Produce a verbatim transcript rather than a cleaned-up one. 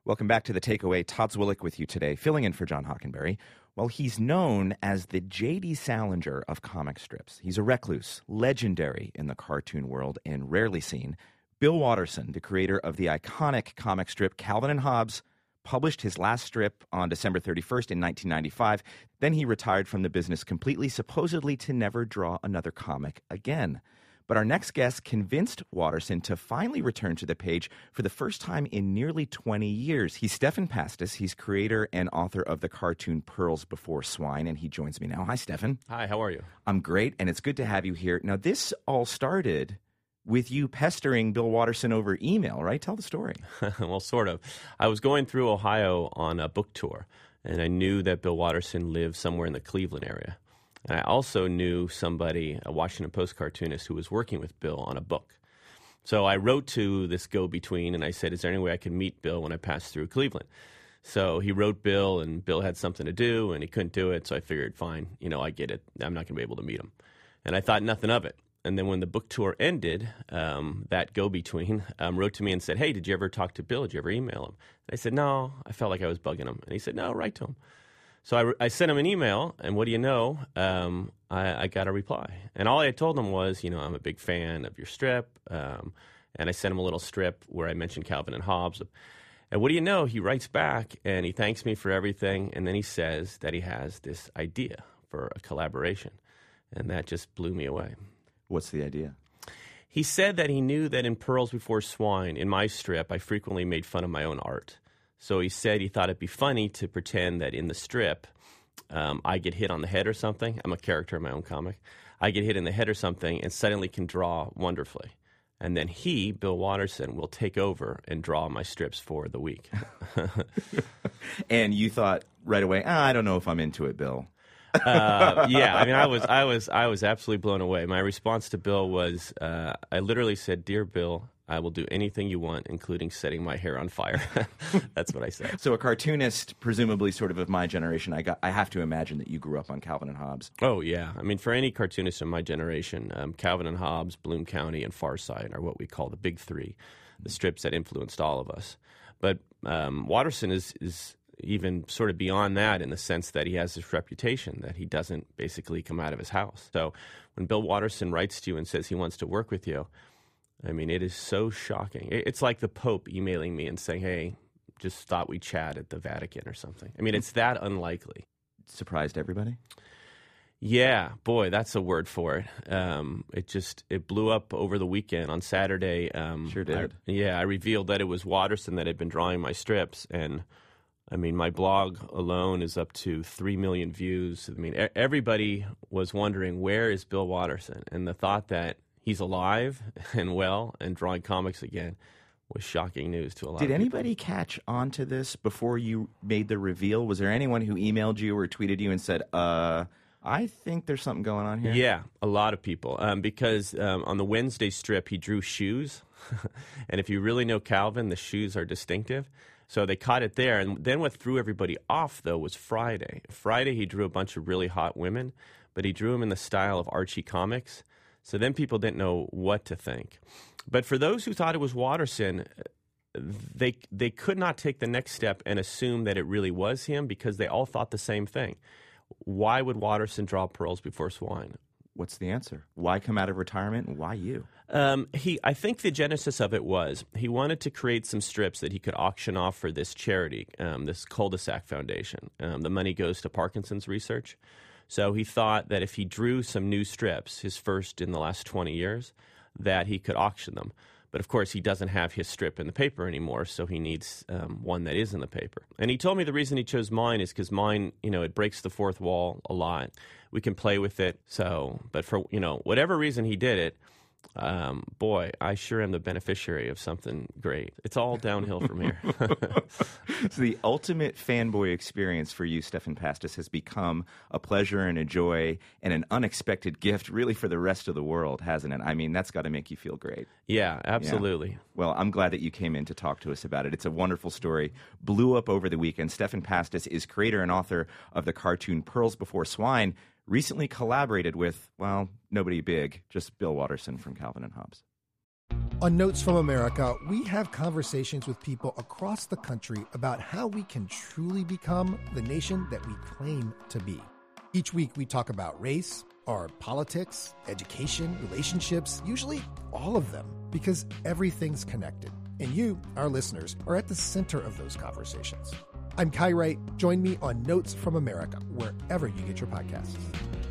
Welcome back to The Takeaway. Todd Zwillich with you today, filling in for John Hockenberry. Well, he's known as the J D. Salinger of comic strips. He's a recluse, legendary in the cartoon world, and rarely seen. Bill Watterson, the creator of the iconic comic strip Calvin and Hobbes, published his last strip on December thirty-first in nineteen ninety-five. Then he retired from the business completely, supposedly to never draw another comic again. But our next guest convinced Watterson to finally return to the page for the first time in nearly twenty years. He's Stephan Pastis. He's creator and author of the cartoon Pearls Before Swine, and he joins me now. Hi, Stephan. Hi, how are you? I'm great, and it's good to have you here. Now, this all started with you pestering Bill Watterson over email, right? Tell the story. Well, sort of. I was going through Ohio on a book tour, and I knew that Bill Watterson lived somewhere in the Cleveland area. And I also knew somebody, a Washington Post cartoonist, who was working with Bill on a book. So I wrote to this go-between, and I said, is there any way I could meet Bill when I pass through Cleveland? So he wrote Bill, and Bill had something to do, and he couldn't do it. So I figured, fine, you know, I get it. I'm not going to be able to meet him. And I thought nothing of it. And then when the book tour ended, um, that go-between um, wrote to me and said, hey, did you ever talk to Bill? Did you ever email him? And I said, no, I felt like I was bugging him. And he said, no, write to him. So I, I sent him an email, and what do you know? Um, I, I got a reply. And all I had told him was, you know, I'm a big fan of your strip. Um, and I sent him a little strip where I mentioned Calvin and Hobbes. And what do you know? He writes back, and he thanks me for everything. And then he says that he has this idea for a collaboration. And that just blew me away. What's the idea? He said that he knew that in Pearls Before Swine, in my strip, I frequently made fun of my own art. So he said he thought it'd be funny to pretend that in the strip, um, I get hit on the head or something. I'm a character in my own comic. I get hit in the head or something and suddenly can draw wonderfully. And then he, Bill Watterson, will take over and draw my strips for the week. And you thought right away, ah, I don't know if I'm into it, Bill. uh, yeah, I mean, I was, I was, I was absolutely blown away. My response to Bill was, uh, I literally said, "Dear Bill, I will do anything you want, including setting my hair on fire." That's what I said. So a cartoonist, presumably sort of of my generation, I got, I have to imagine that you grew up on Calvin and Hobbes. Oh, yeah. I mean, for any cartoonist in my generation, um, Calvin and Hobbes, Bloom County, and Far Side are what we call the big three, the strips that influenced all of us. But um, Watterson is, is even sort of beyond that in the sense that he has this reputation that he doesn't basically come out of his house. So when Bill Watterson writes to you and says he wants to work with you, I mean, it is so shocking. It's like the Pope emailing me and saying, hey, just thought we'd chat at the Vatican or something. I mean, it's that unlikely. Surprised everybody? Yeah, boy, that's a word for it. Um, it just, it blew up over the weekend on Saturday. Um, sure did. I, yeah, I revealed that it was Watterson that had been drawing my strips. And, I mean, my blog alone is up to three million views. I mean, e- everybody was wondering, where is Bill Watterson? And the thought that he's alive and well and drawing comics again was shocking news to a lot Did of people. Did anybody catch on to this before you made the reveal? Was there anyone who emailed you or tweeted you and said, uh, I think there's something going on here? Yeah, a lot of people. Um, because um, on the Wednesday strip, he drew shoes. And if you really know Calvin, the shoes are distinctive. So they caught it there. And then what threw everybody off, though, was Friday. Friday, he drew a bunch of really hot women, but he drew them in the style of Archie Comics. So then people didn't know what to think. But for those who thought it was Watterson, they they could not take the next step and assume that it really was him because they all thought the same thing. Why would Watterson draw Pearls Before Swine? What's the answer? Why come out of retirement and why you? Um, he, I think the genesis of it was he wanted to create some strips that he could auction off for this charity, um, this Cul-de-sac Foundation. Um, the money goes to Parkinson's research. So he thought that if he drew some new strips, his first in the last twenty years, that he could auction them. But, of course, he doesn't have his strip in the paper anymore, so he needs um, one that is in the paper. And he told me the reason he chose mine is because mine, you know, it breaks the fourth wall a lot. We can play with it. So, but for, you know, whatever reason he did it, um, boy, I sure am the beneficiary of something great. It's all downhill from here. So the ultimate fanboy experience for you, Stephan Pastis, has become a pleasure and a joy and an unexpected gift really for the rest of the world, hasn't it? I mean, that's got to make you feel great. Yeah, absolutely. Yeah. Well, I'm glad that you came in to talk to us about it. It's a wonderful story. Blew up over the weekend. Stephan Pastis is creator and author of the cartoon Pearls Before Swine, recently collaborated with, well, nobody big, just Bill Watterson from Calvin and Hobbes. On Notes from America, we have conversations with people across the country about how we can truly become the nation that we claim to be. Each week, we talk about race, our politics, education, relationships, usually all of them, because everything's connected. And you, our listeners, are at the center of those conversations. I'm Kai Wright. Join me on Notes from America, wherever you get your podcasts.